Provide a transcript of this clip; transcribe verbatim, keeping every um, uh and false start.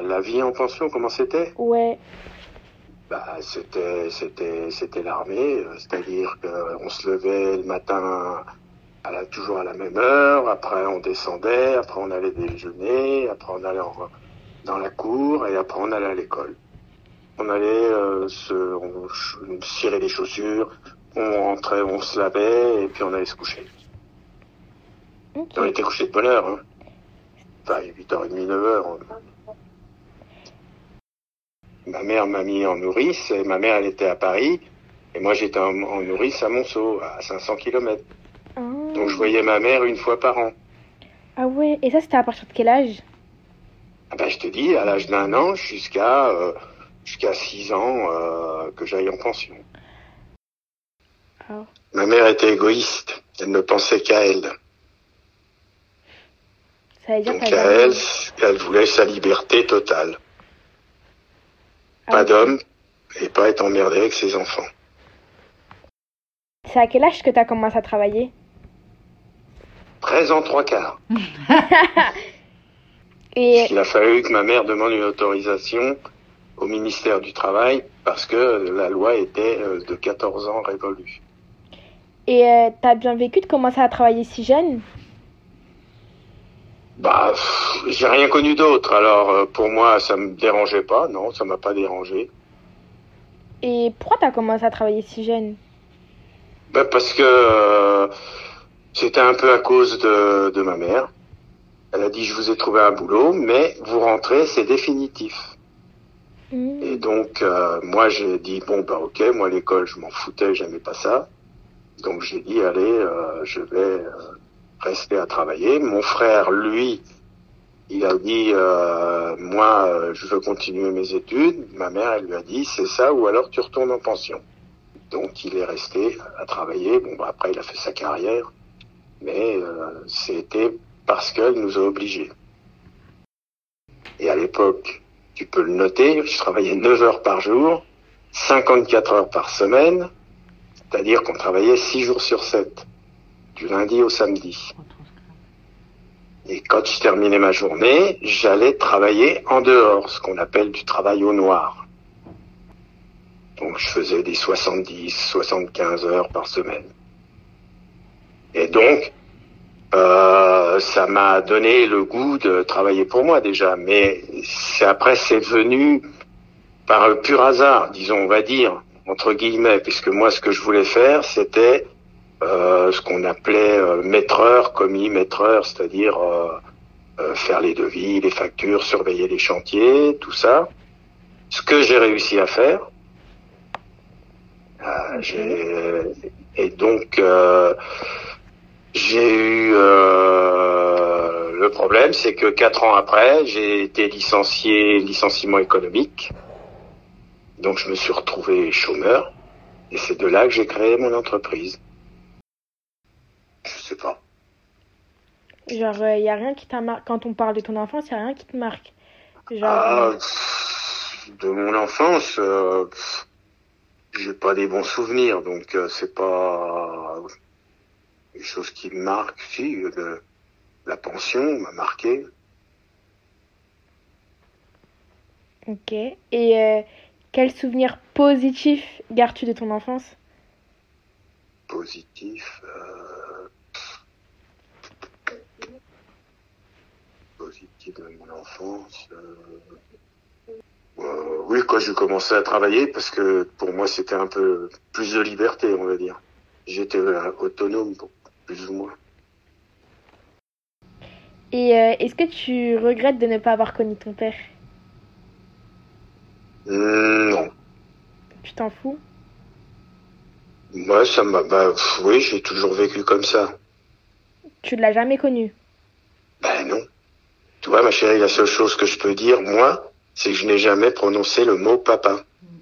la vie en pension, comment c'était? Ouais. Bah, c'était, c'était, c'était l'armée, c'est-à-dire qu'on se levait le matin à la, toujours à la même heure, après on descendait, après on allait déjeuner, après on allait en, dans la cour et après on allait à l'école. On allait euh, se on, on cirait les chaussures, on rentrait, on se lavait et puis on allait se coucher. Okay. On était couché de bonne heure, hein. Enfin, huit heures trente, neuf heures. Ma mère m'a mis en nourrice, et ma mère elle était à Paris, et moi j'étais en, en nourrice à Monceau, à cinq cents kilomètres. Ah. Donc je voyais ma mère une fois par an. Ah ouais, et ça c'était à partir de quel âge? Ah ben, je te dis, à l'âge d'un an jusqu'à euh, jusqu'à six ans euh, que j'aille en pension. Ah. Ma mère était égoïste, elle ne pensait qu'à elle. Ça veut dire Donc qu'elle à elle, elle voulait sa liberté totale. Ah, Pas ok. d'homme et pas être emmerdé avec ses enfants. C'est à quel âge que tu as commencé à travailler? treize ans, trois quarts. Et Il a fallu que ma mère demande une autorisation au ministère du Travail parce que la loi était de quatorze ans révolue. et euh, t'as bien vécu de commencer à travailler si jeune? Bah, pff, j'ai rien connu d'autre. Alors, euh, pour moi, ça me dérangeait pas. Non, ça m'a pas dérangé. Et pourquoi t'as commencé à travailler si jeune? Bah, parce que euh, c'était un peu à cause de, de ma mère. Elle a dit, je vous ai trouvé un boulot, mais vous rentrez, c'est définitif. Mmh. Et donc, euh, moi, j'ai dit, bon, bah, ok, moi, l'école, je m'en foutais, j'aimais pas ça. Donc, j'ai dit, allez, euh, je vais euh, rester à travailler. Mon frère, lui, il a dit, euh, moi, euh, je veux continuer mes études. Ma mère, elle lui a dit, c'est ça, ou alors tu retournes en pension. Donc, il est resté à travailler. Bon, bah, après, il a fait sa carrière. Mais euh, c'était parce qu'elle nous a obligés. Et à l'époque, tu peux le noter, je travaillais neuf heures par jour, cinquante-quatre heures par semaine, c'est-à-dire qu'on travaillait six jours sur sept, du lundi au samedi. Et quand je terminais ma journée, j'allais travailler en dehors, ce qu'on appelle du travail au noir. Donc je faisais des soixante-dix, soixante-quinze heures par semaine. Et donc, euh, ça m'a donné le goût de travailler pour moi déjà, mais c'est, après c'est venu par un pur hasard, disons, on va dire, entre guillemets, puisque moi ce que je voulais faire, c'était euh, ce qu'on appelait euh, maîtreur, commis maîtreur, c'est-à-dire euh, euh, faire les devis, les factures, surveiller les chantiers, tout ça. Ce que j'ai réussi à faire. Euh, j'ai, et donc, euh, j'ai eu euh, le problème, c'est que quatre ans après, j'ai été licencié, licenciement économique. Donc, je me suis retrouvé chômeur. Et c'est de là que j'ai créé mon entreprise. Je sais pas. Genre, il euh, y a rien qui t'a marqué. Quand on parle de ton enfance, il y a rien qui te marque. Genre, Ah, euh, pff, de mon enfance, euh, pff, j'ai pas des bons souvenirs, donc euh, c'est pas des choses qui me marquent. Si, de, la pension m'a marqué. Ok. Et euh, quel souvenir positif gardes-tu de ton enfance? Positif. Euh, positif de mon enfance. Euh, euh, oui, quand j'ai commencé à travailler, parce que pour moi c'était un peu plus de liberté, on va dire. J'étais euh, autonome, plus ou moins. Et euh, est-ce que tu regrettes de ne pas avoir connu ton père? Mmh, non. Tu t'en fous? Moi, ça m'a. Bah, pff, oui, j'ai toujours vécu comme ça. Tu ne l'as jamais connu? Ben non. Tu vois, ma chérie, la seule chose que je peux dire, moi, c'est que je n'ai jamais prononcé le mot papa.